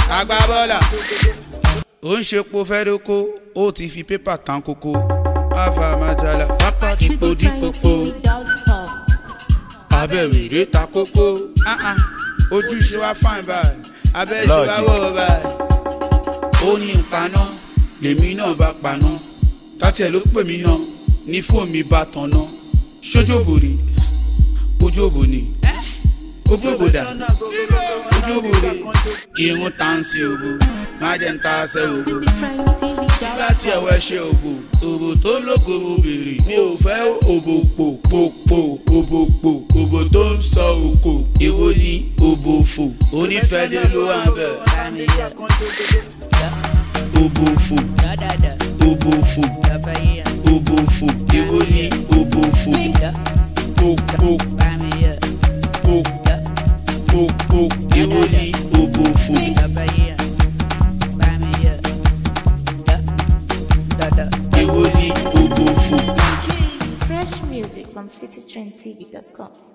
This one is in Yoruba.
agbábọ́là ó ń ṣe po fẹ́ dóko ó ti fi pépà tán kókó máfa májàlá pápá dípòdípòpò abẹ́rẹ́ ta kókó ojúṣe wa fine báyìí abẹ́ṣe wa wọ̀ báyìí ó ní ìpaná lèmi náà bá paná tàtí ẹ̀ ló pè mí náà ní fóònù mi bá tán náà ṣojú òbòrè ojú òbòrè ojú òbòdà ojú òbòrè irun táǹsì òbò má jẹ́ ń ta ṣe òbò nígbà tí ẹ̀wẹ̀ ṣe òbò tó lógo mo bèrè mi ò fẹ́ òbò pò òbò tó ń sọ òkò èwo ni òbò fò onífẹ́dé ló wà bẹ̀ òbò fò èwo ni òbò fò èwo ni òbò fò. Fresh music from citytrendtv.com.